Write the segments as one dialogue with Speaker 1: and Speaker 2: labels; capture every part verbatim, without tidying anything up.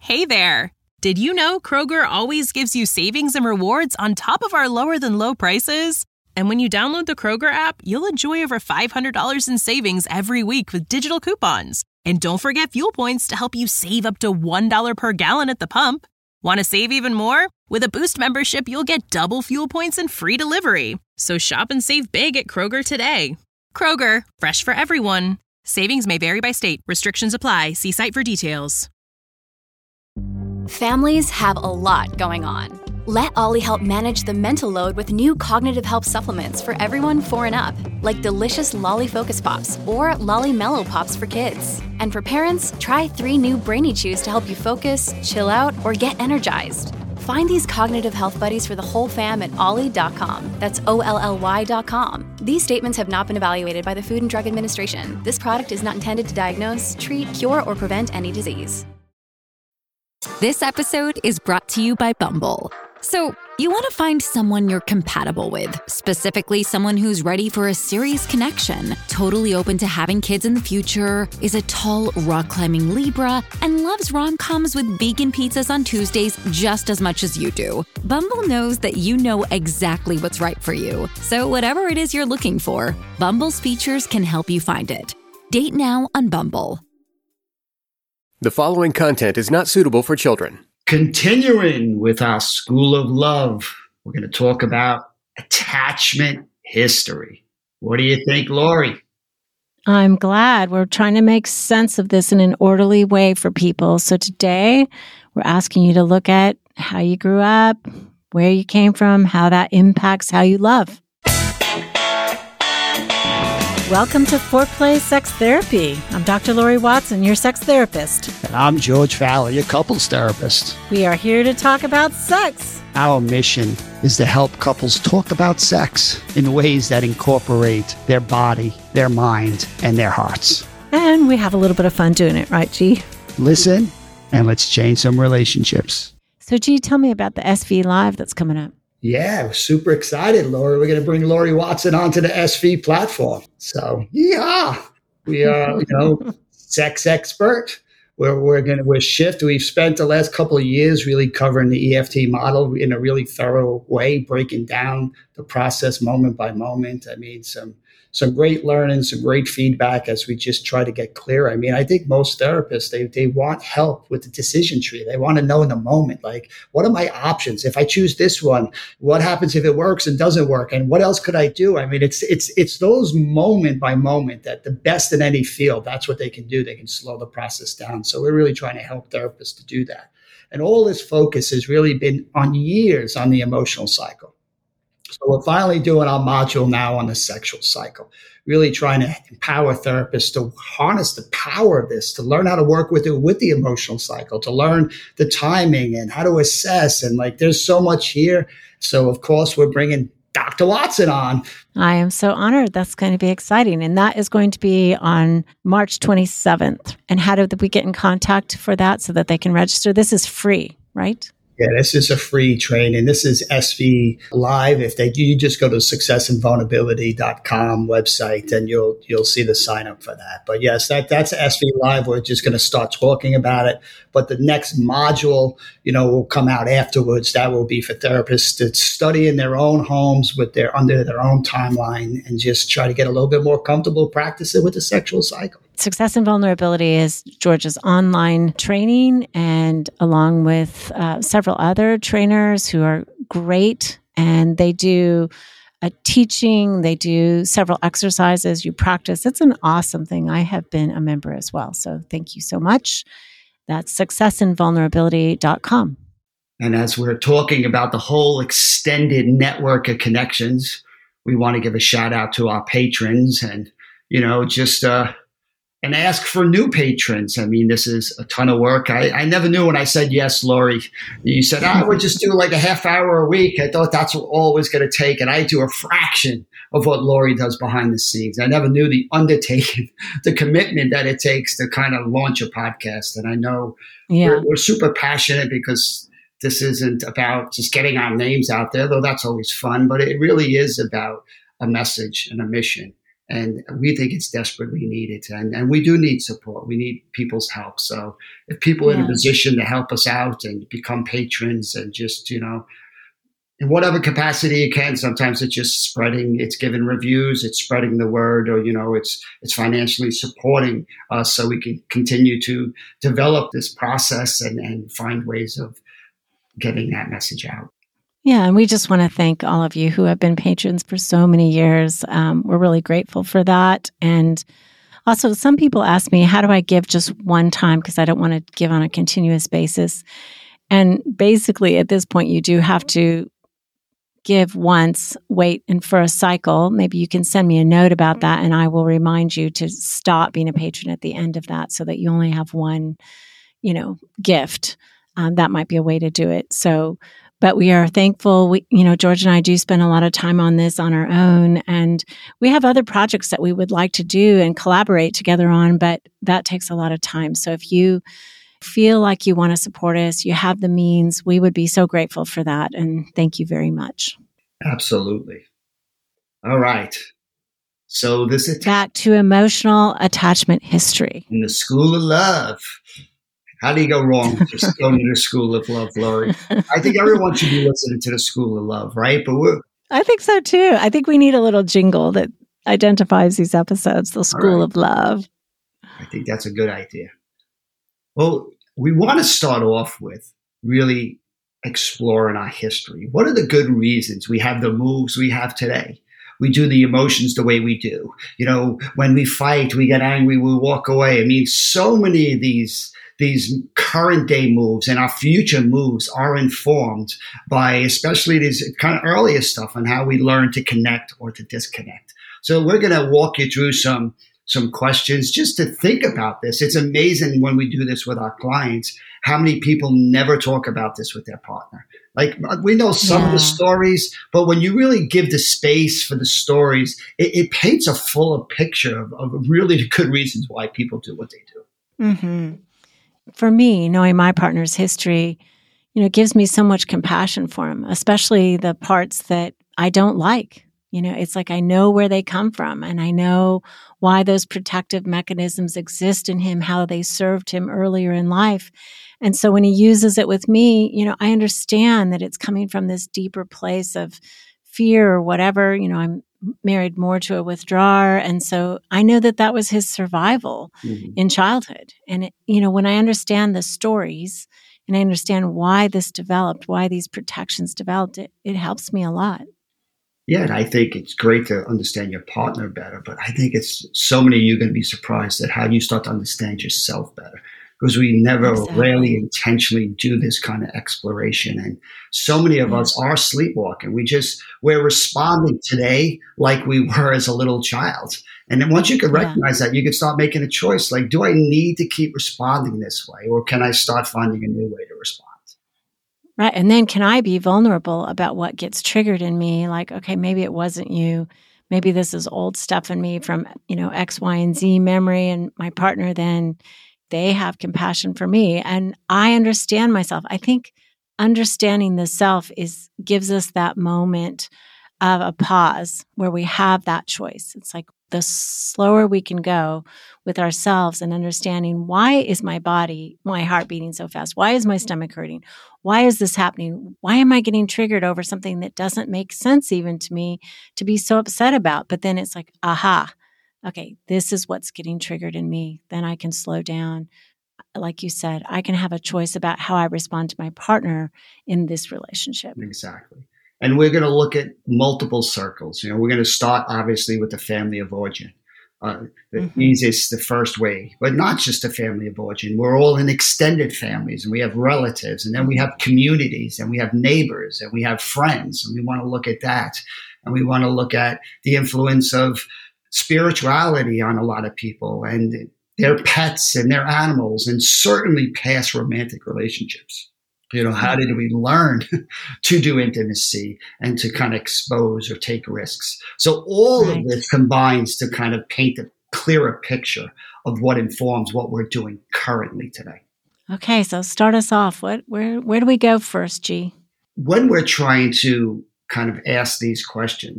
Speaker 1: Hey there! Did you know Kroger always gives you savings and rewards on top of our lower-than-low prices? And when you download the Kroger app, you'll enjoy over five hundred dollars in savings every week with digital coupons. And don't forget fuel points to help you save up to one dollar per gallon at the pump. Want to save even more? With a Boost membership, you'll get double fuel points and free delivery. So shop and save big at Kroger today. Kroger, fresh for everyone. Savings may vary by state. Restrictions apply. See site for details.
Speaker 2: Families have a lot going on. Let Ollie help manage the mental load with new cognitive help supplements for everyone four and up, like delicious Lolly Focus Pops or Lolly Mellow Pops for kids. And for parents, try three new Brainy Chews to help you focus, chill out, or get energized. Find these cognitive health buddies for the whole fam at ollie dot com. That's O L L Y dot com. These statements have not been evaluated by the Food and Drug Administration. This product is not intended to diagnose, treat, cure, or prevent any disease.
Speaker 3: This episode is brought to you by Bumble. So, you want to find someone you're compatible with, specifically someone who's ready for a serious connection, totally open to having kids in the future, is a tall, rock-climbing Libra, and loves rom-coms with vegan pizzas on Tuesdays just as much as you do. Bumble knows that you know exactly what's right for you. So whatever it is you're looking for, Bumble's features can help you find it. Date now on Bumble.
Speaker 4: The following content is not suitable for children.
Speaker 5: Continuing with our School of Love, we're going to talk about attachment history. What do you think, Lori?
Speaker 6: I'm glad. We're trying to make sense of this in an orderly way for people. So today, we're asking you to look at how you grew up, where you came from, how that impacts how you love. Welcome to Foreplay Sex Therapy. I'm Doctor Lori Watson, your sex therapist.
Speaker 5: And I'm George Fowler, your couples therapist.
Speaker 6: We are here to talk about sex.
Speaker 5: Our mission is to help couples talk about sex in ways that incorporate their body, their mind, and their hearts.
Speaker 6: And we have a little bit of fun doing it, right, G?
Speaker 5: Listen, and let's change some relationships.
Speaker 6: So, G, tell me about the S V Live that's coming up.
Speaker 5: Yeah, we're super excited, Lori. We're going to bring Lori Watson onto the S V platform. So, yeah, we are, you know, sex expert. We're we're going to we're shift. We've spent the last couple of years really covering the E F T model in a really thorough way, breaking down the process moment by moment. I mean, some some great learning, some great feedback as we just try to get clear. I mean, I think most therapists, they they want help with the decision tree. They want to know in the moment, like, what are my options? If I choose this one, what happens if it works and doesn't work? And what else could I do? I mean, it's it's it's those moment by moment that the best in any field, that's what they can do. They can slow the process down. So we're really trying to help therapists to do that. And all this focus has really been on years on the emotional cycle. So we're finally doing our module now on the sexual cycle, really trying to empower therapists to harness the power of this, to learn how to work with it with the emotional cycle, to learn the timing and how to assess. And like, there's so much here. So of course, we're bringing Doctor Watson on.
Speaker 6: I am so honored. That's going to be exciting. And that is going to be on March twenty-seventh. And how do we get in contact for that so that they can register? This is free, right?
Speaker 5: Yeah, this is a free training. This is S V Live. If they you just go to success and vulnerability dot com website, and you'll you'll see the sign up for that. But yes, that that's S V Live. We're just going to start talking about it. But the next module, you know, will come out afterwards. That will be for therapists to study in their own homes with their under their own timeline and just try to get a little bit more comfortable practicing with the sexual cycle.
Speaker 6: Success and Vulnerability is George's online training, and along with uh, several other trainers who are great, and they do a teaching, they do several exercises, you practice. It's an awesome thing. I have been a member as well. So thank you so much. That's success and vulnerability dot com.
Speaker 5: And as we're talking about the whole extended network of connections, we want to give a shout out to our patrons and, you know, just, uh, and ask for new patrons. I mean, this is a ton of work. I, I never knew when I said yes, Lori. You said, I would just do like a half hour a week. I thought that's what all it was going to take. And I do a fraction of what Lori does behind the scenes. I never knew the undertaking, the commitment that it takes to kind of launch a podcast. And I know yeah. we're, we're super passionate because this isn't about just getting our names out there, though that's always fun. But it really is about a message and a mission. And we think it's desperately needed. And, and we do need support. We need people's help. So if people are
Speaker 6: Yeah.
Speaker 5: in a position to help us out and become patrons and just, you know, in whatever capacity you can, sometimes it's just spreading, it's giving reviews, it's spreading the word, or, you know, it's it's financially supporting us so we can continue to develop this process and, and find ways of getting that message out.
Speaker 6: Yeah, and we just want to thank all of you who have been patrons for so many years. Um, we're really grateful for that. And also, some people ask me, how do I give just one time? Because I don't want to give on a continuous basis. And basically, at this point, you do have to give once, wait, and for a cycle. Maybe you can send me a note about that, and I will remind you to stop being a patron at the end of that so that you only have one, you know, gift. Um, that might be a way to do it. So, but we are thankful. We, you know, George and I do spend a lot of time on this on our own, and we have other projects that we would like to do and collaborate together on, but that takes a lot of time. So if you feel like you want to support us, you have the means, we would be so grateful for that. And thank you very much.
Speaker 5: Absolutely. All right. So this is
Speaker 6: Back to emotional attachment history.
Speaker 5: in the School of Love. How do you go wrong just going to the School of Love, Lori? I think everyone should be listening to the School of Love, right? But we're
Speaker 6: I think so too. I think we need a little jingle that identifies these episodes, the School
Speaker 5: right.
Speaker 6: of Love.
Speaker 5: I think that's a good idea. Well, we want to start off with really exploring our history. What are the good reasons we have the moves we have today? We do the emotions the way we do. You know, when we fight, we get angry, we walk away. I mean, so many of these these current day moves and our future moves are informed by especially this kind of earlier stuff on how we learn to connect or to disconnect. So we're going to walk you through some some questions just to think about this. It's amazing when we do this with our clients, how many people never talk about this with their partner. Like, we know some yeah. of the stories, but when you really give the space for the stories, it, it paints a fuller picture of, of really good reasons why people do what they do.
Speaker 6: Mm-hmm. For me, knowing my partner's history, you know, gives me so much compassion for him, especially the parts that I don't like. You know, it's like I know where they come from, and I know why those protective mechanisms exist in him, how they served him earlier in life. And so when he uses it with me, you know, I understand that it's coming from this deeper place of fear or whatever. You know, I'm married more to a withdrawer. And so I know that that was his survival mm-hmm. in childhood. And, it, you know, when I understand the stories and I understand why this developed, why these protections developed, it, it helps me a lot.
Speaker 5: Yeah, and I think it's great to understand your partner better, but I think it's so many of you are going to be surprised at how you start to understand yourself better, because we never exactly. rarely intentionally do this kind of exploration. And so many of yeah. us are sleepwalking. We just, we're responding today like we were as a little child. And then once you can recognize yeah. that, you can start making a choice. Like, do I need to keep responding this way, or can I start finding a new way to respond?
Speaker 6: Right. And then can I be vulnerable about what gets triggered in me? Like, okay, maybe it wasn't you. Maybe this is old stuff in me from, you know, X, Y, and Z memory, and my partner then, they have compassion for me. And I understand myself. I think understanding the self is gives us that moment of a pause where we have that choice. It's like the slower we can go with ourselves and understanding, why is my body, my heart beating so fast? Why is my stomach hurting? Why is this happening? Why am I getting triggered over something that doesn't make sense even to me to be so upset about? But then it's like, aha, okay, this is what's getting triggered in me. Then I can slow down. Like you said, I can have a choice about how I respond to my partner in this relationship.
Speaker 5: Exactly. And we're going to look at multiple circles. You know, we're going to start obviously with the family of origin. Uh, the mm-hmm. easiest, the first way, but not just the family of origin. We're all in extended families, and we have relatives, and then we have communities, and we have neighbors, and we have friends. And we want to look at that. And we want to look at the influence of spirituality on a lot of people, and their pets and their animals, and certainly past romantic relationships. You know, how did we learn to do intimacy and to kind of expose or take risks? So all right. of this combines to kind of paint a clearer picture of what informs what we're doing currently today.
Speaker 6: Okay, so start us off. What, where, where do we go first, G?
Speaker 5: When we're trying to kind of ask these questions,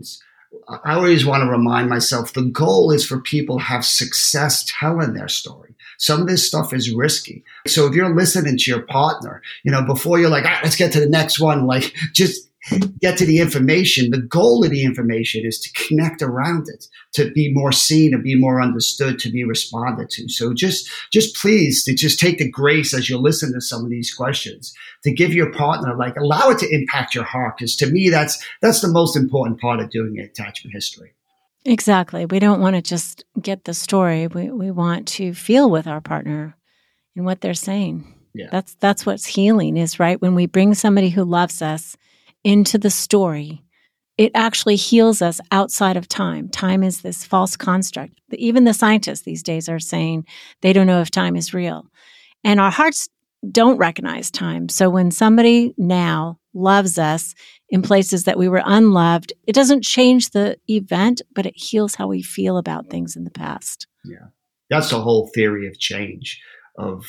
Speaker 5: I always want to remind myself the goal is for people to have success telling their story. Some of this stuff is risky. So if you're listening to your partner, you know, before you're like, all right, let's get to the next one, like just get to the information. The goal of the information is to connect around it, to be more seen, to be more understood, to be responded to. So just, just please to just take the grace as you listen to some of these questions to give your partner, like allow it to impact your heart. Because to me, that's, that's the most important part of doing attachment history.
Speaker 6: Exactly. We don't want to just get the story. We we want to feel with our partner and what they're saying.
Speaker 5: Yeah.
Speaker 6: That's that's what's healing is, right? When we bring somebody who loves us into the story, it actually heals us outside of time. Time is this false construct. Even the scientists these days are saying they don't know if time is real. And our hearts don't recognize time. So when somebody now loves us in places that we were unloved, it doesn't change the event, but it heals how we feel about things in the past.
Speaker 5: Yeah. That's the whole theory of change, of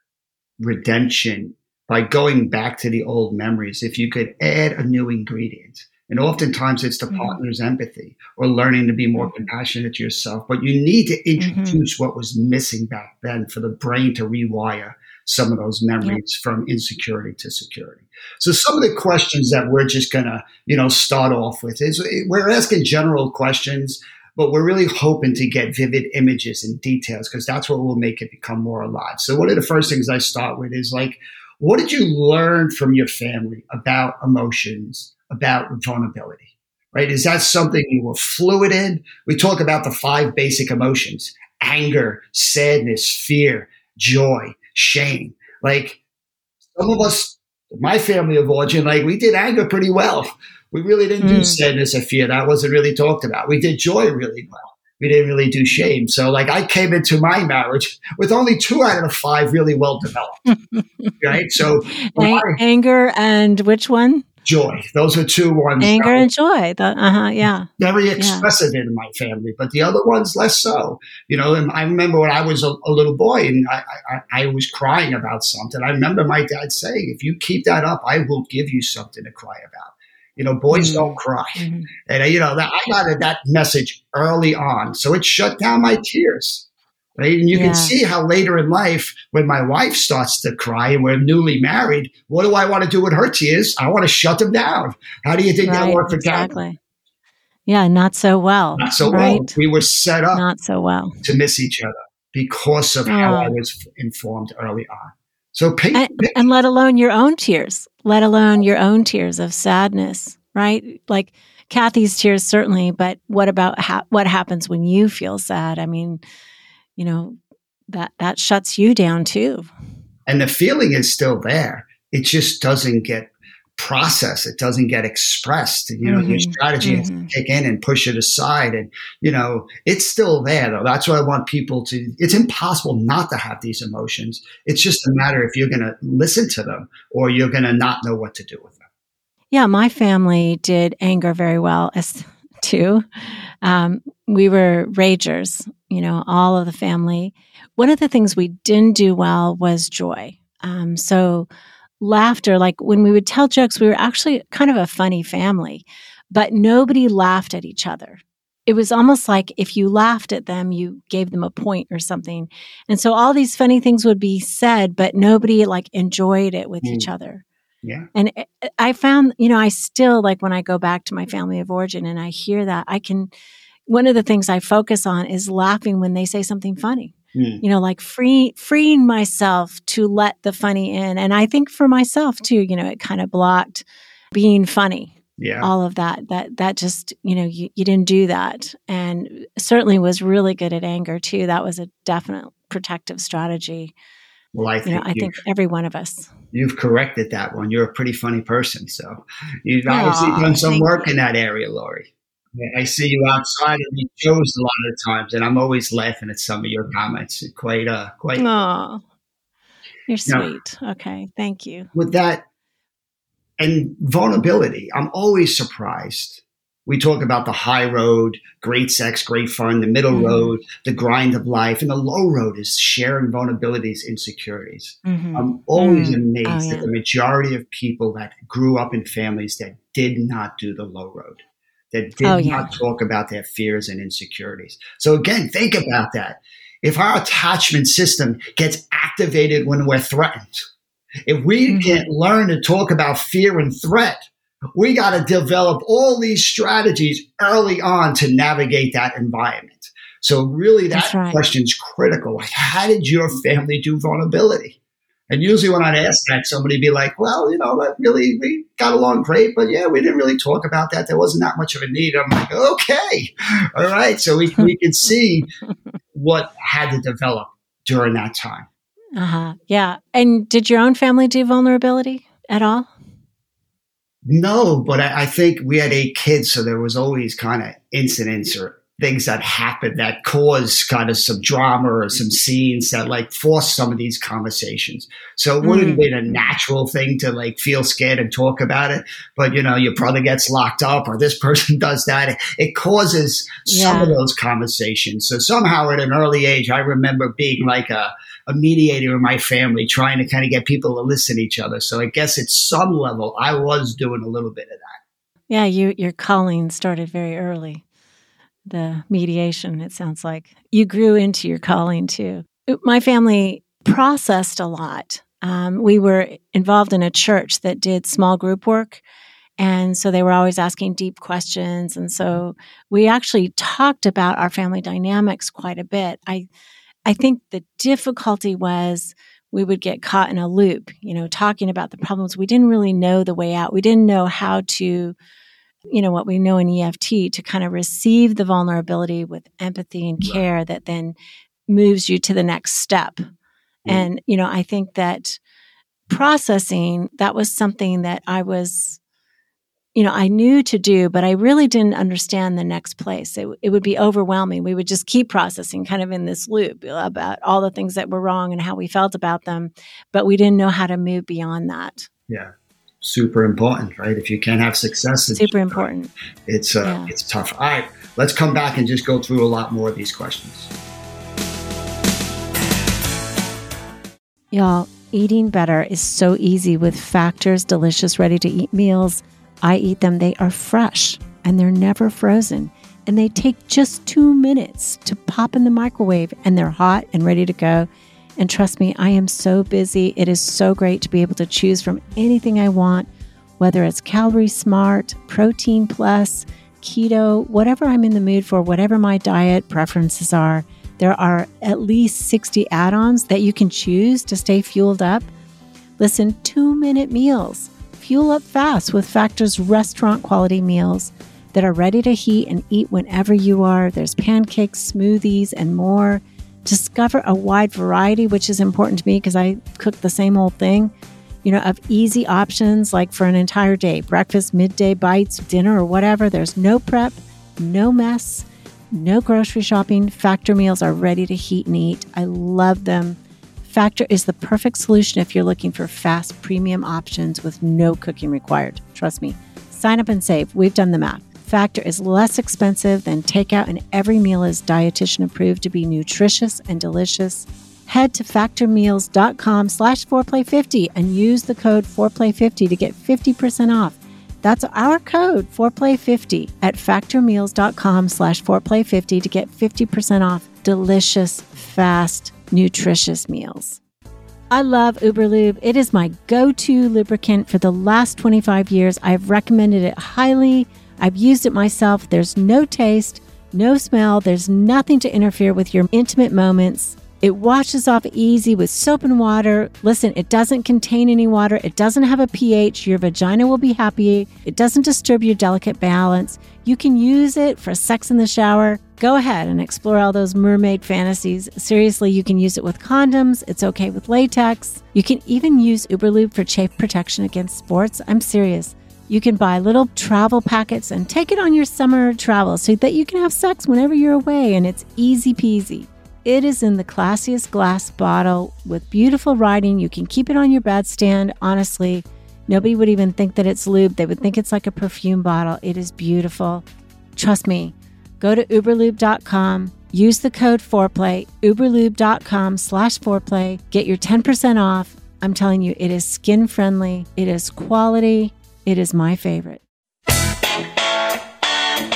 Speaker 5: redemption. By going back to the old memories, if you could add a new ingredient, and oftentimes it's the mm-hmm. partner's empathy or learning to be more mm-hmm. compassionate to yourself, but you need to introduce mm-hmm. what was missing back then for the brain to rewire some of those memories yep. from insecurity to security. So some of the questions that we're just going to, you know, start off with is we're asking general questions, but we're really hoping to get vivid images and details because that's what will make it become more alive. So one of the first things I start with is like, what did you learn from your family about emotions, about vulnerability, right? Is that something you were fluid in? We talk about the five basic emotions: anger, sadness, fear, joy, shame. Like some of us, my family of origin, like we did anger pretty well. We really didn't mm. do sadness or fear. That wasn't really talked about. We did joy really well. We didn't really do shame. So like I came into my marriage with only two out of the five really well developed, right? So
Speaker 6: A- anger and which one?
Speaker 5: Joy. Those are two ones.
Speaker 6: Anger and joy. The, uh-huh, yeah.
Speaker 5: Very expressive yeah. in my family, but the other ones less so. You know, and I remember when I was a, a little boy and I, I, I was crying about something. I remember my dad saying, if you keep that up, I will give you something to cry about. You know, boys mm-hmm. don't cry. Mm-hmm. And, you know, that, I got that message early on. So it shut down my tears. Right. And you yeah. can see how later in life, when my wife starts to cry and we're newly married, what do I want to do with her tears? I want to shut them down. How do you think right, that worked for
Speaker 6: exactly.
Speaker 5: Catherine?
Speaker 6: Yeah, not so well.
Speaker 5: Not so
Speaker 6: right?
Speaker 5: well. We were set up
Speaker 6: not so well
Speaker 5: to miss each other because of oh. how I was informed early on. So, pay,
Speaker 6: and, pay. and let alone your own tears, let alone your own tears of sadness, right? Like Kathy's tears, certainly, but what about ha- what happens when you feel sad? I mean, you know, that, that shuts you down too.
Speaker 5: And the feeling is still there. It just doesn't get processed. It doesn't get expressed. You know, mm-hmm. your strategy mm-hmm. has to kick in and push it aside. And, you know, it's still there though. That's why I want people to, it's impossible not to have these emotions. It's just a matter if you're going to listen to them or you're going to not know what to do with them.
Speaker 6: Yeah. My family did anger very well as too. Um, we were ragers, you know, all of the family. One of the things we didn't do well was joy. Um, so laughter, like when we would tell jokes, we were actually kind of a funny family, but nobody laughed at each other. It was almost like if you laughed at them, you gave them a point or something. And so all these funny things would be said, but nobody like enjoyed it with mm. each other.
Speaker 5: Yeah.
Speaker 6: And I found, you know, I still like when I go back to my family of origin and I hear that, I can, one of the things I focus on is laughing when they say something funny, mm. you know, like free, freeing myself to let the funny in. And I think for myself too, you know, it kind of blocked being funny.
Speaker 5: Yeah.
Speaker 6: All of that, that, that just, you know, you, you didn't do that. And certainly was really good at anger too. That was a definite protective strategy.
Speaker 5: Well, I think,
Speaker 6: you know, I think every one of us.
Speaker 5: You've corrected that one. You're a pretty funny person. So you've obviously Aww, done some work you. in that area, Lori. I see you outside of these shows a lot of the times, and I'm always laughing at some of your comments. Quite, uh, quite.
Speaker 6: Oh, you're sweet. Now, okay, thank you.
Speaker 5: With that and vulnerability, I'm always surprised. We talk about the high road, great sex, great fun, the middle mm-hmm. road, the grind of life, and the low road is sharing vulnerabilities, insecurities. Mm-hmm. I'm always mm-hmm. amazed oh, yeah. at the majority of people that grew up in families that did not do the low road, that did
Speaker 6: oh, yeah.
Speaker 5: not talk about their fears and insecurities. So again, think about that. If our attachment system gets activated when we're threatened, if we mm-hmm. can't learn to talk about fear and threat, we got to develop all these strategies early on to navigate that environment. So really that right. question's critical. Like, how did your family do vulnerability? And usually when I'd ask that, somebody would be like, well, you know, that really, we got along great, but yeah, we didn't really talk about that. There wasn't that much of a need. I'm like, okay. All right. So we, we could see what had to develop during that time.
Speaker 6: Uh-huh. Yeah. And did your own family do vulnerability at all?
Speaker 5: No, but I, I think we had eight kids, so there was always kind of incidents or things that happened that caused kind of some drama or some scenes that like forced some of these conversations. So it wouldn't have been a natural thing to like feel scared and talk about it. But, you know, your brother gets locked up or this person does that. It, it causes yeah. some of those conversations. So somehow at an early age, I remember being like a, a mediator in my family, trying to kind of get people to listen to each other. So I guess at some level, I was doing a little bit of that.
Speaker 6: Yeah, you, your calling started very early. The mediation, it sounds like. You grew into your calling too. My family processed a lot. Um, we were involved in a church that did small group work. And so they were always asking deep questions. And so we actually talked about our family dynamics quite a bit. I, I think the difficulty was we would get caught in a loop, you know, talking about the problems. We didn't really know the way out. We didn't know how to, you know, what we know in E F T, to kind of receive the vulnerability with empathy and care right. that then moves you to the next step. Mm. And, you know, I think that processing, that was something that I was, you know, I knew to do, but I really didn't understand the next place. It, it would be overwhelming. We would just keep processing kind of in this loop about all the things that were wrong and how we felt about them, but we didn't know how to move beyond that.
Speaker 5: Yeah. Super important, right? If you can't have success, it's
Speaker 6: super important.
Speaker 5: It's uh, yeah. it's tough. All right, let's come back and just go through a lot more of these questions.
Speaker 6: Y'all, eating better is so easy with Factor's delicious, ready-to-eat meals. I eat them. They are fresh and they're never frozen. And they take just two minutes to pop in the microwave and they're hot and ready to go. And trust me, I am so busy. It is so great to be able to choose from anything I want, whether it's Calorie Smart, Protein Plus, Keto, whatever I'm in the mood for, whatever my diet preferences are. There are at least sixty add-ons that you can choose to stay fueled up. Listen, two-minute meals. Fuel up fast with Factor's restaurant-quality meals that are ready to heat and eat whenever you are. There's pancakes, smoothies, and more. Discover a wide variety, which is important to me because I cook the same old thing, you know, of easy options like for an entire day, breakfast, midday bites, dinner, or whatever. There's no prep, no mess, no grocery shopping. Factor meals are ready to heat and eat. I love them. Factor is the perfect solution if you're looking for fast premium options with no cooking required. Trust me. Sign up and save. We've done the math. Factor is less expensive than takeout, and every meal is dietitian approved to be nutritious and delicious. Head to factormeals.com slash 4play50 and use the code four play fifty to get fifty percent off. That's our code, four play fifty, at factormeals.com slash 4play50 to get fifty percent off delicious, fast, nutritious meals. I love Uberlube. It is my go-to lubricant for the last twenty-five years. I've recommended it highly. I've used it myself. There's no taste, no smell. There's nothing to interfere with your intimate moments. It washes off easy with soap and water. Listen, it doesn't contain any water. It doesn't have a pH. Your vagina will be happy. It doesn't disturb your delicate balance. You can use it for sex in the shower. Go ahead and explore all those mermaid fantasies. Seriously, you can use it with condoms. It's okay with latex. You can even use Uberlube for chafe protection against sports. I'm serious. You can buy little travel packets and take it on your summer travel so that you can have sex whenever you're away, and it's easy peasy. It is in the classiest glass bottle with beautiful writing. You can keep it on your bedstand. Honestly, nobody would even think that it's lube. They would think it's like a perfume bottle. It is beautiful. Trust me. Go to uberlube dot com. Use the code four play, uberlube.com slash 4play. Get your ten percent off. I'm telling you, it is skin friendly. It is quality. It is my favorite.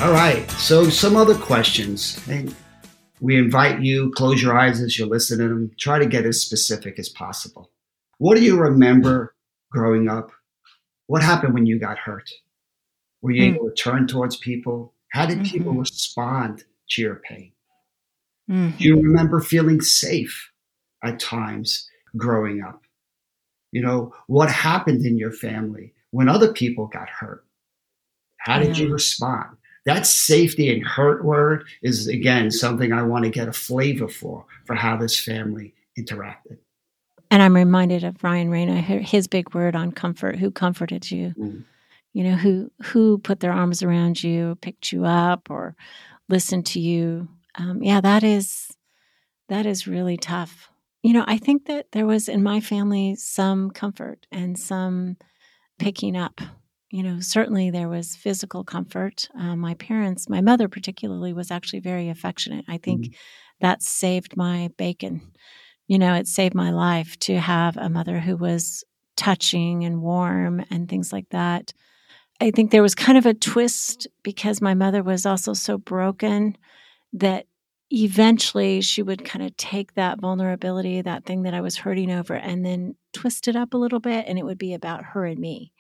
Speaker 5: All right. So some other questions. And we invite you, close your eyes as you're listening to them. Try to get as specific as possible. What do you remember growing up? What happened when you got hurt? Were you mm. able to turn towards people? How did mm-hmm. people respond to your pain? Mm-hmm. Do you remember feeling safe at times growing up? You know, what happened in your family when other people got hurt? How did yeah. you respond? That safety and hurt word is, again, something I want to get a flavor for, for how this family interacted.
Speaker 6: And I'm reminded of Ryan Reyna, his big word on comfort, who comforted you, mm. you know, who who put their arms around you, picked you up, or listened to you. Um, yeah, that is that is really tough. You know, I think that there was in my family some comfort and some picking up. You know, certainly there was physical comfort. Uh, my parents, my mother particularly, was actually very affectionate. I think mm-hmm. that saved my bacon. You know, it saved my life to have a mother who was touching and warm and things like that. I think there was kind of a twist because my mother was also so broken that eventually she would kind of take that vulnerability, that thing that I was hurting over, and then twist it up a little bit, and it would be about her and me.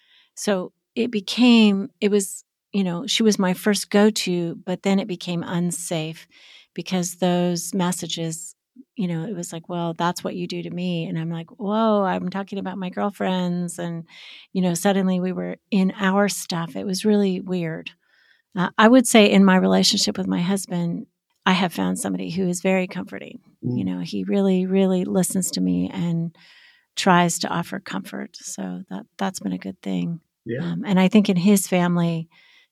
Speaker 6: So it became, it was, you know, she was my first go-to, but then it became unsafe because those messages, you know, it was like, well, that's what you do to me. And I'm like, whoa, I'm talking about my girlfriends. And, you know, suddenly we were in our stuff. It was really weird. Uh, I would say in my relationship with my husband, I have found somebody who is very comforting. Mm. You know, he really, really listens to me and tries to offer comfort. So that, that's been a good thing. Yeah. Um, and I think in his family,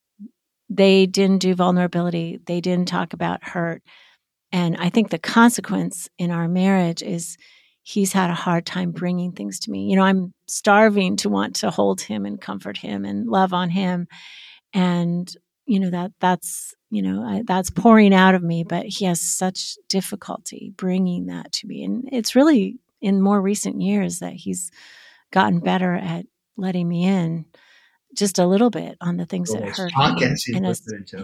Speaker 6: they didn't do vulnerability. They didn't talk about hurt. And I think the consequence in our marriage is he's had a hard time bringing things to me. You know, I'm starving to want to hold him and comfort him and love on him. And, you know, that that's, you know, I, that's pouring out of me, but he has such difficulty bringing that to me. And it's really in more recent years that he's gotten better at letting me in just a little bit on the things well, that hurt him.
Speaker 5: He's listening to.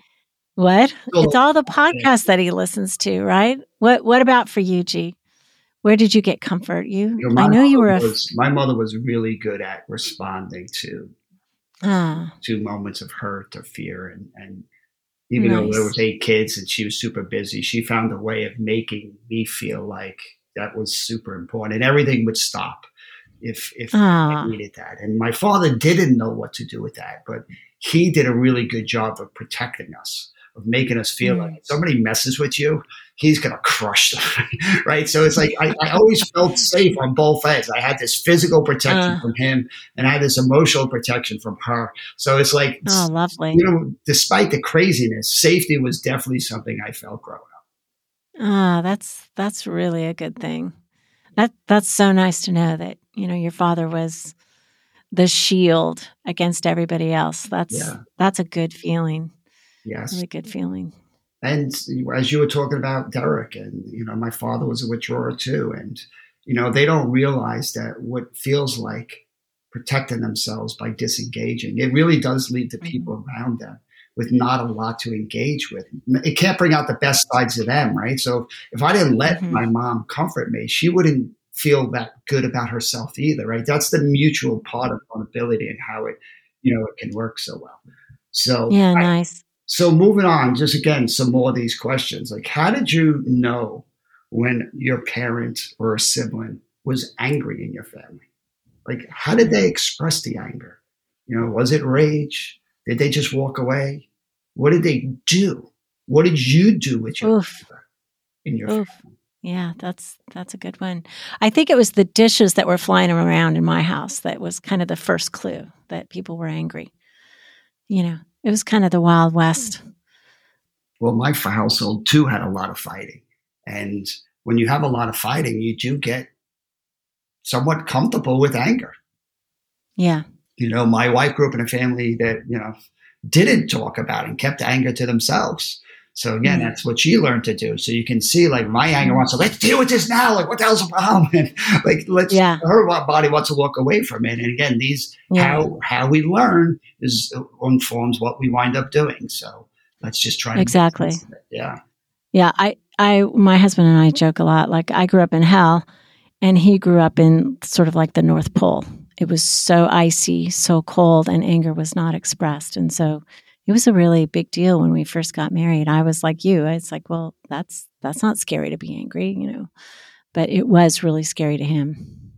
Speaker 6: What? Well, it's all the podcasts that he listens to, right? What What about for you, G? Where did you get comfort? You, you know, I know you were.
Speaker 5: Was, a f- my mother was really good at responding to ah. to moments of hurt or fear, and and even nice. though there was eight kids and she was super busy, she found a way of making me feel like that was super important, and everything would stop if if ah. I needed that. And my father didn't know what to do with that, but he did a really good job of protecting us, of making us feel mm. like if somebody messes with you, he's going to crush them, right? So it's like I, I always felt safe on both ends. I had this physical protection uh. from him, and I had this emotional protection from her. So it's like,
Speaker 6: oh, lovely.
Speaker 5: You know, despite the craziness, safety was definitely something I felt growing up.
Speaker 6: Ah, that's that's really a good thing. That that's so nice to know that, you know, your father was the shield against everybody else. That's yeah. that's a good feeling.
Speaker 5: Yes.
Speaker 6: Really good feeling.
Speaker 5: And as you were talking about Derek, and, you know, my father was a withdrawer too. And, you know, they don't realize that what feels like protecting themselves by disengaging, it really does leave the people mm-hmm. around them with not a lot to engage with. It can't bring out the best sides of them, right? So if I didn't let mm-hmm. my mom comfort me, she wouldn't feel that good about herself either, right? That's the mutual part of vulnerability and how it, you know, it can work so well. So
Speaker 6: yeah,
Speaker 5: I,
Speaker 6: nice.
Speaker 5: So moving on, just again, some more of these questions. Like, how did you know when your parent or a sibling was angry in your family? Like, how did they express the anger? You know, was it rage? Did they just walk away? What did they do? What did you do with your
Speaker 6: Oof.
Speaker 5: anger in your
Speaker 6: Oof.
Speaker 5: family?
Speaker 6: Yeah, that's that's a good one. I think it was the dishes that were flying around in my house that was kind of the first clue that people were angry. You know, it was kind of the Wild West.
Speaker 5: Well, my household too had a lot of fighting. And when you have a lot of fighting, you do get somewhat comfortable with anger.
Speaker 6: Yeah.
Speaker 5: You know, my wife grew up in a family that, you know, didn't talk about and kept anger to themselves. So again,
Speaker 6: Mm.
Speaker 5: that's what she learned to do. So you can see like my anger wants to, let's deal with this now. Like what the hell's the problem? And like let's
Speaker 6: Yeah.
Speaker 5: her body wants to walk away from it. And again, these
Speaker 6: Yeah.
Speaker 5: how how we learn is informs what we wind up doing. So let's just try to
Speaker 6: Exactly.
Speaker 5: make sense of it. Yeah.
Speaker 6: Yeah. I, I, my husband and I joke a lot. Like I grew up in hell and he grew up in sort of like the North Pole. It was so icy, so cold, and anger was not expressed. And so it was a really big deal when we first got married. I was like you. It's like, well, that's that's not scary to be angry, you know. But it was really scary to him.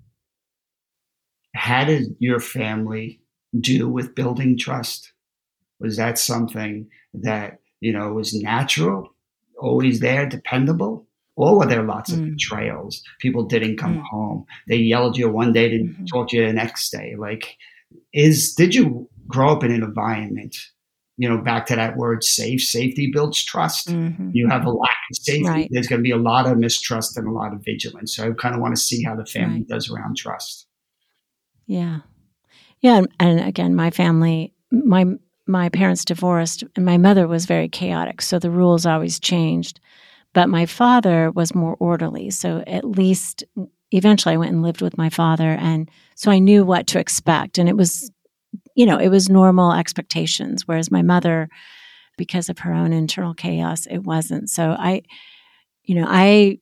Speaker 5: How did your family do with building trust? Was that something that, you know, was natural, always there, dependable? Or were there lots of
Speaker 6: Mm.
Speaker 5: betrayals? People didn't come
Speaker 6: Mm.
Speaker 5: home. They yelled at you one day, didn't
Speaker 6: Mhm.
Speaker 5: talk to you the next day. Like, is did you grow up in an environment, you know, back to that word safe? Safety builds trust.
Speaker 6: Mhm.
Speaker 5: You have a lack of safety,
Speaker 6: Right.
Speaker 5: there's going to be a lot of mistrust and a lot of vigilance. So I kind of want to see how the family
Speaker 6: Right.
Speaker 5: does around trust.
Speaker 6: Yeah. Yeah. And, and again, my family, my my parents divorced, and my mother was very chaotic, so the rules always changed. But my father was more orderly, so at least eventually I went and lived with my father, and so I knew what to expect, and it was, you know, it was normal expectations. Whereas my mother, because of her own internal chaos, it wasn't. So I, you know, I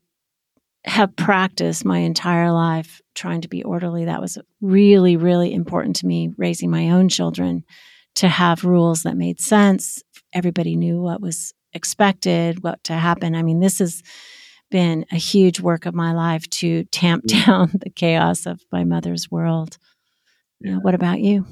Speaker 6: have practiced my entire life trying to be orderly. That was really, really important to me, raising my own children, to have rules that made sense. Everybody knew what was expected, what to happen. I mean, this has been a huge work of my life to tamp down the chaos of my mother's world. You know, what about you?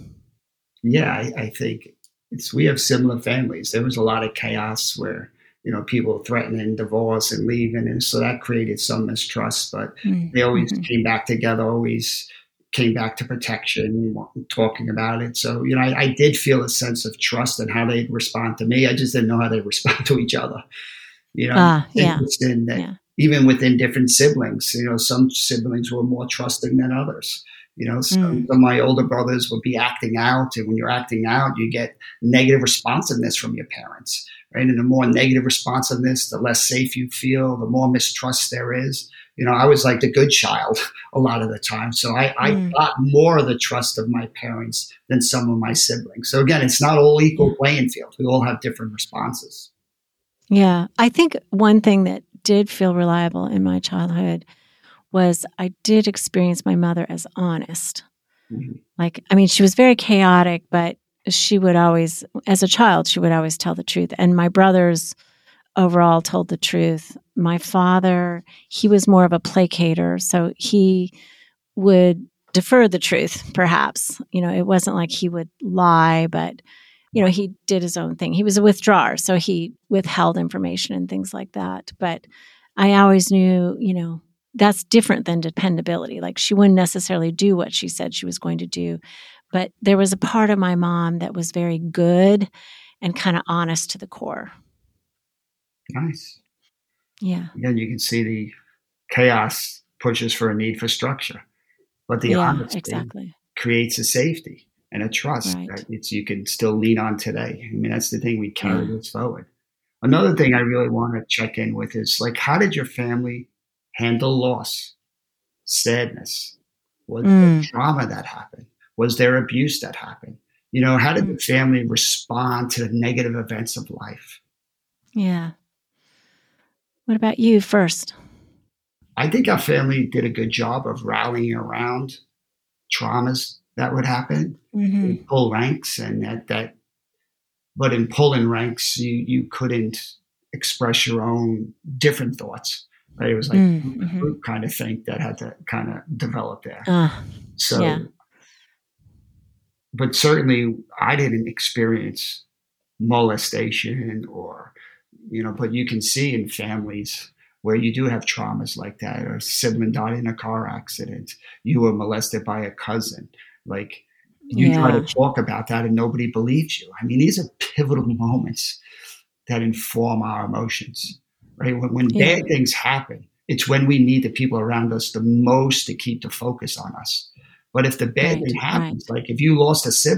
Speaker 5: Yeah, I, I think it's we have similar families. There was a lot of chaos where, you know, people threatening divorce and leaving, and so that created some mistrust. But
Speaker 6: Mm-hmm.
Speaker 5: they always came back together, always came back to protection, talking about it. So, you know, I, I did feel a sense of trust in how they'd respond to me. I just didn't know how they respond to each other. You know,
Speaker 6: Ah, yeah.
Speaker 5: interesting that
Speaker 6: Yeah.
Speaker 5: even within different siblings, you know, some siblings were more trusting than others. You know, some
Speaker 6: Mm.
Speaker 5: of my older brothers would be acting out, and when you're acting out, you get negative responsiveness from your parents, right? And the more negative responsiveness, the less safe you feel, the more mistrust there is. You know, I was like the good child a lot of the time, so I, I
Speaker 6: Mm.
Speaker 5: got more of the trust of my parents than some of my siblings. So again, it's not all equal playing field. We all have different responses.
Speaker 6: Yeah. I think one thing that did feel reliable in my childhood was I did experience my mother as honest.
Speaker 5: Mhm.
Speaker 6: Like, I mean, she was very chaotic, but she would always, as a child, she would always tell the truth. And my brothers overall told the truth. My father, he was more of a placater, so he would defer the truth, perhaps. You know, it wasn't like he would lie, but, you know, he did his own thing. He was a withdrawer, so he withheld information and things like that. But I always knew, you know, that's different than dependability. Like, she wouldn't necessarily do what she said she was going to do. But there was a part of my mom that was very good and kind of honest to the core.
Speaker 5: Nice.
Speaker 6: Yeah.
Speaker 5: Again, you can see the chaos pushes for a need for structure, but the
Speaker 6: Yeah,
Speaker 5: honesty
Speaker 6: exactly.
Speaker 5: creates a safety and a trust
Speaker 6: Right.
Speaker 5: that it's you can still lean on today. I mean, that's the thing we carry
Speaker 6: Yeah.
Speaker 5: this forward. Another thing I really want to check in with is like, how did your family handle loss, sadness? Was there
Speaker 6: Mm.
Speaker 5: trauma that happened? Was there abuse that happened? You know, how did
Speaker 6: Mm.
Speaker 5: the family respond to the negative events of life?
Speaker 6: Yeah. What about you first?
Speaker 5: I think our family did a good job of rallying around traumas that would happen.
Speaker 6: Mm-hmm.
Speaker 5: We pull ranks, and that, that but in pulling ranks, you you couldn't express your own different thoughts. Right? It was like
Speaker 6: Mm-hmm.
Speaker 5: a group kind of thing that had to kind of develop there.
Speaker 6: Uh,
Speaker 5: So,
Speaker 6: yeah.
Speaker 5: but certainly I didn't experience molestation or, you know, but you can see in families where you do have traumas like that, or a sibling died in a car accident, you were molested by a cousin. Like, you try
Speaker 6: Yeah.
Speaker 5: to talk about that and nobody believes you. I mean, these are pivotal moments that inform our emotions, right? When, when
Speaker 6: Yeah.
Speaker 5: bad things happen, it's when we need the people around us the most to keep the focus on us. But if the bad
Speaker 6: Right,
Speaker 5: thing happens, like if you lost a sibling,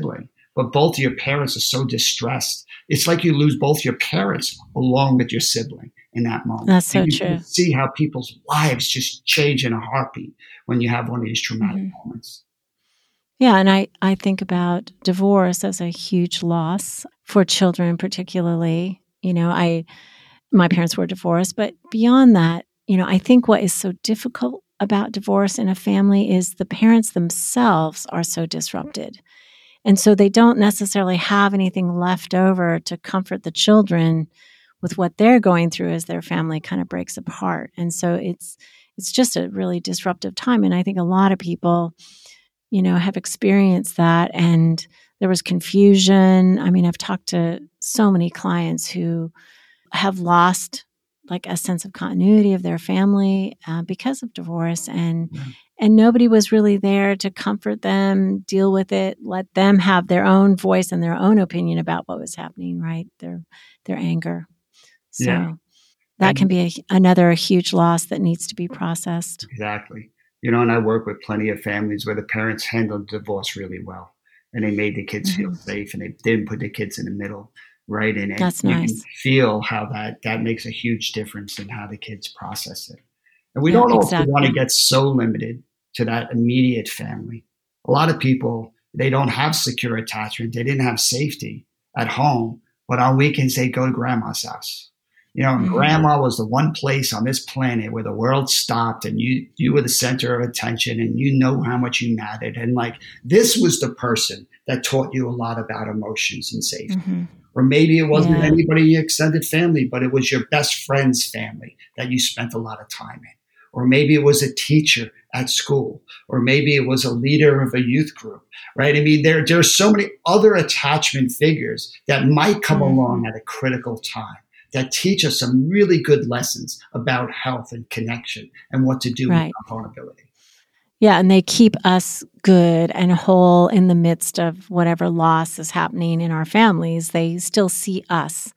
Speaker 5: but both of your parents are so distressed. It's like you lose both your parents along with your sibling in that moment.
Speaker 6: That's so
Speaker 5: and you
Speaker 6: true.
Speaker 5: can see how people's lives just change in a heartbeat when you have one of these traumatic mm-hmm. moments.
Speaker 6: Yeah, and I, I think about divorce as a huge loss for children particularly. You know, I my parents were divorced, but beyond that, you know, I think what is so difficult about divorce in a family is the parents themselves are so disrupted. And so they don't necessarily have anything left over to comfort the children with what they're going through as their family kind of breaks apart. And so it's it's just a really disruptive time. And I think a lot of people, you know, have experienced that. And there was confusion. I mean, I've talked to so many clients who have lost like a sense of continuity of their family uh, because of divorce. And yeah. and nobody was really there to comfort them, deal with it, let them have their own voice and their own opinion about what was happening, right? Their their anger. So
Speaker 5: yeah.
Speaker 6: that
Speaker 5: and,
Speaker 6: can be a, another huge loss that needs to be processed.
Speaker 5: Exactly. You know, and I work with plenty of families where the parents handled divorce really well and they made the kids mm-hmm. feel safe and they didn't put the kids in the middle, right? And, and
Speaker 6: That's
Speaker 5: you
Speaker 6: nice.
Speaker 5: can feel how that, that makes a huge difference in how the kids process it. And we
Speaker 6: yeah,
Speaker 5: don't
Speaker 6: exactly.
Speaker 5: also want to get so limited to that immediate family. A lot of people, they don't have secure attachment. They didn't have safety at home, but on weekends they go to grandma's house. You know, mm-hmm. grandma was the one place on this planet where the world stopped and you you were the center of attention and you know how much you mattered. And like, this was the person that taught you a lot about emotions and safety. Mm-hmm. Or maybe it wasn't yeah. anybody in your extended family, but it was your best friend's family that you spent a lot of time in. Or maybe it was a teacher at school, or maybe it was a leader of a youth group, right? I mean, there, there are so many other attachment figures that might come mm-hmm. along at a critical time that teach us some really good lessons about health and connection and what to do right. with our vulnerability.
Speaker 6: Yeah, and they keep us good and whole in the midst of whatever loss is happening in our families. They still see us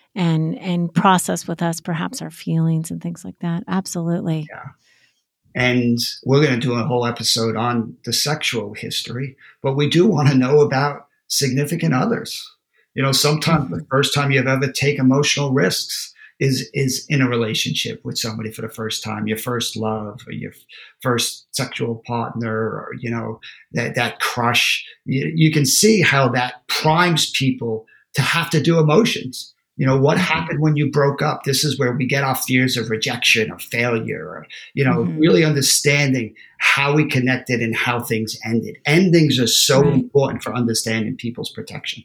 Speaker 6: and and process with us perhaps our feelings and things like that. Absolutely.
Speaker 5: Yeah. And we're going to do a whole episode on the sexual history, but we do want to know about significant others. You know, sometimes mm-hmm. the first time you've ever taken emotional risks is is in a relationship with somebody for the first time, your first love or your first sexual partner, or, you know, that, that crush. You, you can see how that primes people to have to do emotions. You know, what happened when you broke up? This is where we get our fears of rejection or failure, or, you know, mm-hmm. really understanding how we connected and how things ended. Endings are so right. important for understanding people's protection.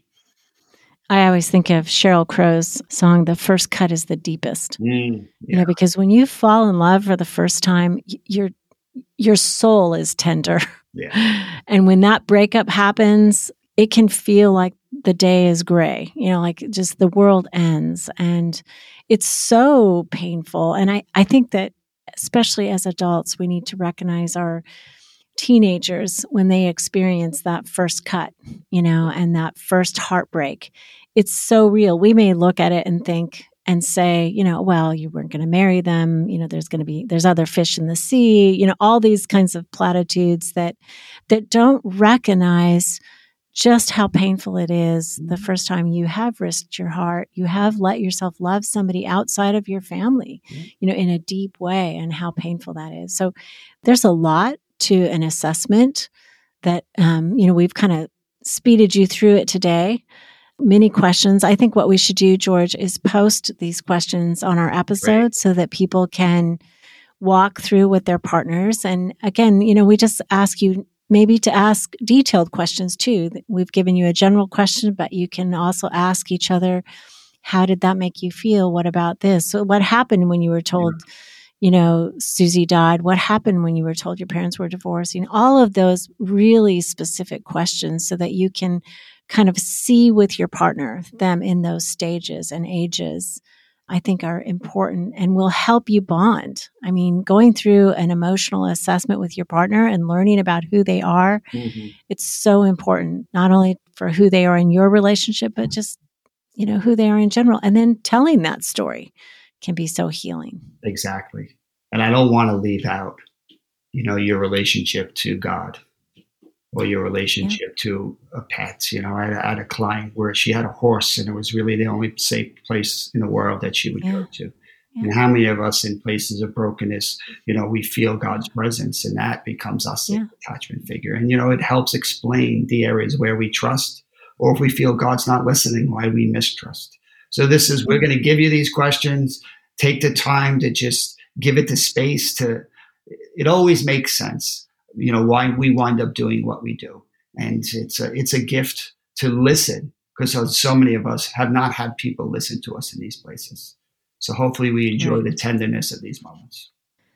Speaker 6: I always think of Sheryl Crow's song, "The First Cut is the Deepest."
Speaker 5: Mm, yeah.
Speaker 6: You know, because when you fall in love for the first time, your your soul is tender.
Speaker 5: Yeah.
Speaker 6: And when that breakup happens, it can feel like the day is gray, you know, like just the world ends. And it's so painful. And I, I think that especially as adults, we need to recognize our teenagers when they experience that first cut, you know, and that first heartbreak. It's so real. We may look at it and think and say, you know, well, you weren't going to marry them. You know, there's going to be, there's other fish in the sea, you know, all these kinds of platitudes that, that don't recognize just how painful it is the first time you have risked your heart, you have let yourself love somebody outside of your family, you know, in a deep way, and how painful that is. So there's a lot to an assessment that, um, you know, we've kind of speeded you through it today. Many questions. I think what we should do, George, is post these questions on our episode right. so that people can walk through with their partners. And again, you know, we just ask you maybe to ask detailed questions too. We've given you a general question, but you can also ask each other, how did that make you feel? What about this? So what happened when you were told, yeah. you know, Susie died? What happened when you were told your parents were divorcing? All of those really specific questions so that you can kind of see with your partner them in those stages and ages, I think are important and will help you bond. I mean, going through an emotional assessment with your partner and learning about who they are, mm-hmm. it's so important, not only for who they are in your relationship, but just, you know, who they are in general. And then telling that story can be so healing.
Speaker 5: Exactly. And I don't want to leave out, you know, your relationship to God. or your relationship yeah. to a pet. You know, I, I had a client where she had a horse, and it was really the only safe place in the world that she would yeah. go to. Yeah. And how many of us in places of brokenness, you know, we feel God's presence, and that becomes our safe yeah. attachment figure. And, you know, it helps explain the areas where we trust, or if we feel God's not listening, why we mistrust. So this is, we're going to give you these questions. Take the time to just give it the space to, it always makes sense, you know, why we wind up doing what we do. And it's a, it's a gift to listen, because so many of us have not had people listen to us in these places. So hopefully we enjoy right. the tenderness of these moments.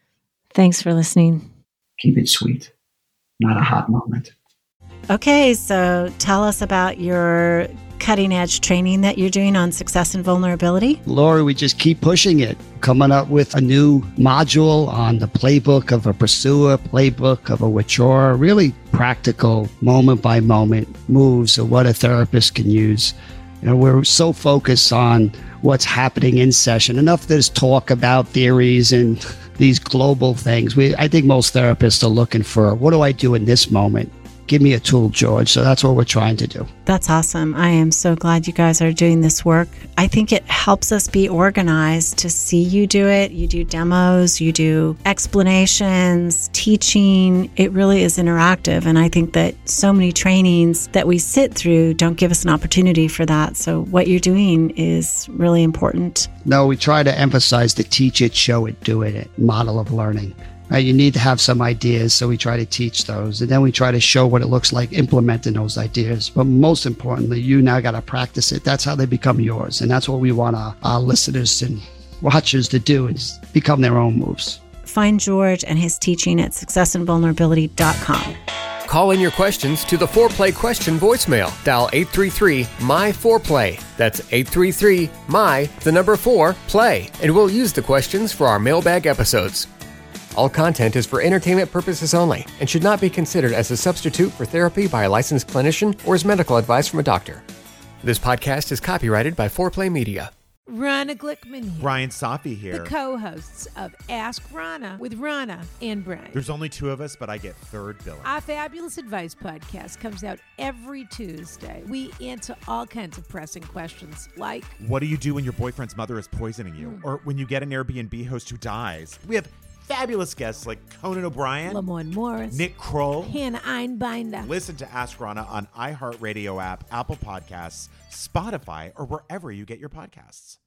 Speaker 6: Thanks for listening.
Speaker 5: Keep it sweet, not a hot moment.
Speaker 6: Okay, so tell us about your cutting edge training that you're doing on success and vulnerability.
Speaker 7: Lori, we just keep pushing it, coming up with a new module on the playbook of a pursuer, playbook of a withdrawer, really practical moment by moment moves of what a therapist can use. You know, we're so focused on what's happening in session. Enough there's talk about theories and these global things. We, I think most therapists are looking for, what do I do in this moment? Give me a tool, George. So that's what we're trying to do.
Speaker 6: That's awesome. I am so glad you guys are doing this work. I think it helps us be organized to see you do it. You do demos, you do explanations, teaching. It really is interactive. And I think that so many trainings that we sit through don't give us an opportunity for that. So what you're doing is really important.
Speaker 7: No, we try to emphasize the teach it, show it, do it model of learning. Right, you need to have some ideas, so we try to teach those. And then we try to show what it looks like implementing those ideas. But most importantly, you now got to practice it. That's how they become yours. And that's what we want our, our listeners and watchers to do, is become their own moves.
Speaker 6: Find George and his teaching at success and vulnerability dot com.
Speaker 4: Call in your questions to the foreplay question voicemail. Dial eight three three, M Y four play. That's eight three three, M Y, the number four, play. And we'll use the questions for our mailbag episodes. All content is for entertainment purposes only and should not be considered as a substitute for therapy by a licensed clinician or as medical advice from a doctor. This podcast is copyrighted by foreplay Media.
Speaker 8: Rana Glickman here.
Speaker 9: Ryan Safi here.
Speaker 8: The co-hosts of Ask Rana with Rana and Brian.
Speaker 9: There's only two of us, but I get third billing.
Speaker 8: Our Fabulous Advice podcast comes out every Tuesday. We answer all kinds of pressing questions like,
Speaker 9: what do you do when your boyfriend's mother is poisoning you? Mm. Or when you get an Airbnb host who dies? We have fabulous guests like Conan O'Brien,
Speaker 8: Lamorne Morris,
Speaker 9: Nick Kroll,
Speaker 8: Hannah Einbinder.
Speaker 9: Listen to Ask Rana on iHeartRadio app, Apple Podcasts, Spotify, or wherever you get your podcasts.